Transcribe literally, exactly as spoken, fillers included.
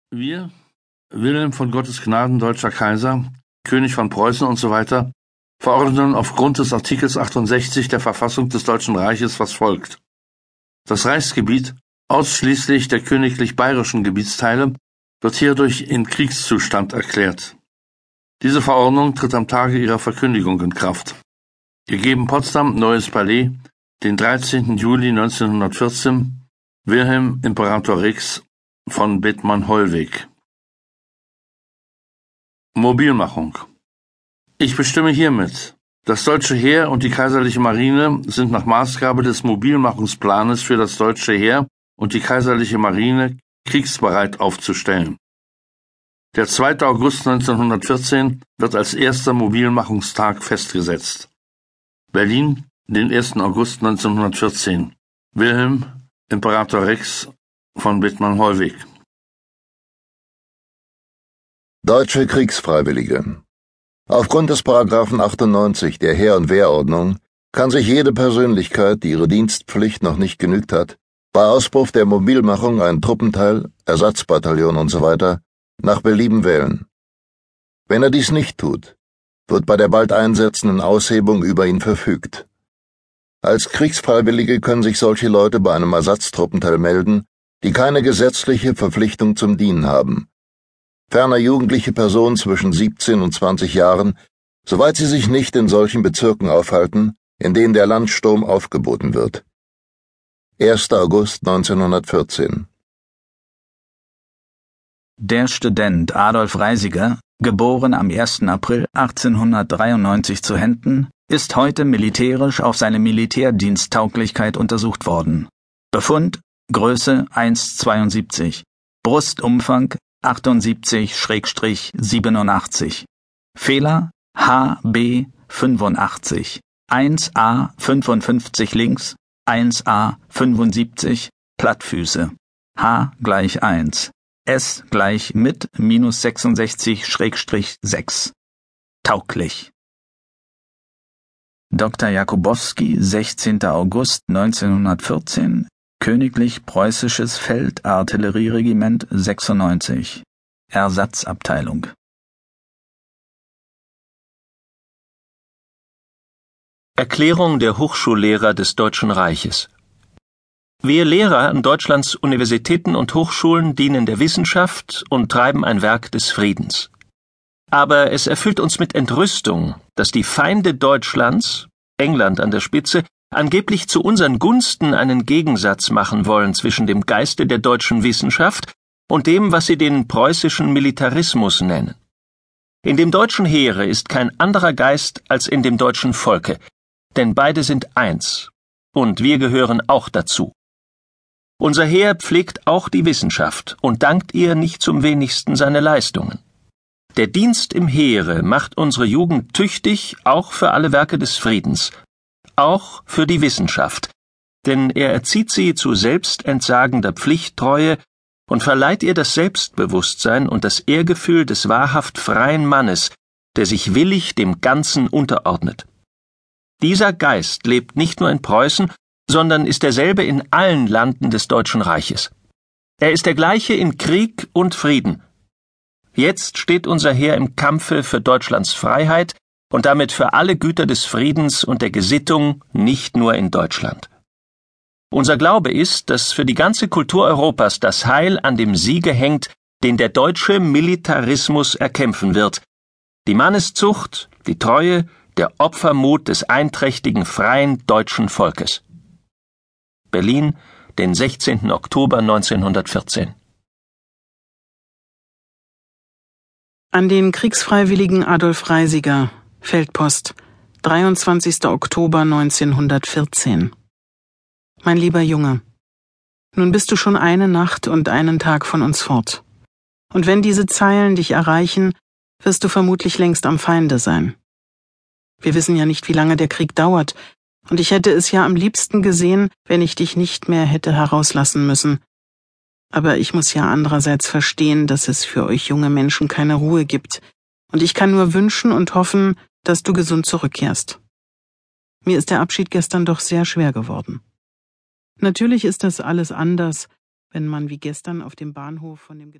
Wir, Wilhelm von Gottes Gnaden, deutscher Kaiser, König von Preußen und so weiter, verordnen aufgrund des Artikels achtundsechzig der Verfassung des Deutschen Reiches, was folgt. Das Reichsgebiet, ausschließlich der königlich bayerischen Gebietsteile, wird hierdurch in Kriegszustand erklärt. Diese Verordnung tritt am Tage ihrer Verkündigung in Kraft. Gegeben Potsdam, Neues Palais, den dreizehnten Juli neunzehnhundertvierzehn, Wilhelm Imperator Rex von Bethmann-Hollweg. Mobilmachung. Ich bestimme hiermit: Das deutsche Heer und die kaiserliche Marine sind nach Maßgabe des Mobilmachungsplanes für das deutsche Heer und die kaiserliche Marine kriegsbereit aufzustellen. Der zweite August neunzehnhundertvierzehn wird als erster Mobilmachungstag festgesetzt. Berlin, den ersten August neunzehnhundertvierzehn. Wilhelm Imperator Rex von Bethmann-Hollweg. Deutsche Kriegsfreiwillige. Aufgrund des Paragraphen achtundneunzig der Heer- und Wehrordnung kann sich jede Persönlichkeit, die ihre Dienstpflicht noch nicht genügt hat, bei Ausbruch der Mobilmachung ein Truppenteil, Ersatzbataillon usw. nach Belieben wählen. Wenn er dies nicht tut, wird bei der bald einsetzenden Aushebung über ihn verfügt. Als Kriegsfreiwillige können sich solche Leute bei einem Ersatztruppenteil melden, die keine gesetzliche Verpflichtung zum Dienen haben. Ferner jugendliche Personen zwischen siebzehn und zwanzig Jahren, soweit sie sich nicht in solchen Bezirken aufhalten, in denen der Landsturm aufgeboten wird. erster August neunzehnhundertvierzehn. Der Student Adolf Reisiger, geboren am ersten April achtzehnhundertdreiundneunzig zu Henden, ist heute militärisch auf seine Militärdiensttauglichkeit untersucht worden. Befund: Größe eins Komma zweiundsiebzig, Brustumfang achtundsiebzig siebenundachtzig, Fehler H B fünfundachtzig, eins A fünfundfünfzig links, eins A fünfundsiebzig, Plattfüße, H gleich eins, S gleich mit minus sechsundsechzig sechs, tauglich. Doktor Jakubowski, sechzehnter August neunzehnhundertvierzehn, Königlich Preußisches Feldartillerieregiment sechsundneunzig, Ersatzabteilung. Erklärung der Hochschullehrer des Deutschen Reiches. Wir Lehrer an Deutschlands Universitäten und Hochschulen dienen der Wissenschaft und treiben ein Werk des Friedens. Aber es erfüllt uns mit Entrüstung, dass die Feinde Deutschlands, England an der Spitze, angeblich zu unseren Gunsten einen Gegensatz machen wollen zwischen dem Geiste der deutschen Wissenschaft und dem, was sie den preußischen Militarismus nennen. In dem deutschen Heere ist kein anderer Geist als in dem deutschen Volke, denn beide sind eins, und wir gehören auch dazu. Unser Heer pflegt auch die Wissenschaft und dankt ihr nicht zum wenigsten seine Leistungen. Der Dienst im Heere macht unsere Jugend tüchtig, auch für alle Werke des Friedens, auch für die Wissenschaft, denn er erzieht sie zu selbstentsagender Pflichttreue und verleiht ihr das Selbstbewusstsein und das Ehrgefühl des wahrhaft freien Mannes, der sich willig dem Ganzen unterordnet. Dieser Geist lebt nicht nur in Preußen, sondern ist derselbe in allen Landen des Deutschen Reiches. Er ist der gleiche in Krieg und Frieden. Jetzt steht unser Heer im Kampfe für Deutschlands Freiheit und damit für alle Güter des Friedens und der Gesittung, nicht nur in Deutschland. Unser Glaube ist, dass für die ganze Kultur Europas das Heil an dem Siege hängt, den der deutsche Militarismus erkämpfen wird. Die Manneszucht, die Treue, der Opfermut des einträchtigen, freien deutschen Volkes. Berlin, den sechzehnten Oktober neunzehnhundertvierzehn. An den Kriegsfreiwilligen Adolf Reisiger, Feldpost, dreiundzwanzigster Oktober neunzehnhundertvierzehn. Mein lieber Junge, nun bist du schon eine Nacht und einen Tag von uns fort. Und wenn diese Zeilen dich erreichen, wirst du vermutlich längst am Feinde sein. Wir wissen ja nicht, wie lange der Krieg dauert, und ich hätte es ja am liebsten gesehen, wenn ich dich nicht mehr hätte herauslassen müssen. Aber ich muss ja andererseits verstehen, dass es für euch junge Menschen keine Ruhe gibt, und ich kann nur wünschen und hoffen, dass du gesund zurückkehrst. Mir ist der Abschied gestern doch sehr schwer geworden. Natürlich ist das alles anders, wenn man wie gestern auf dem Bahnhof von dem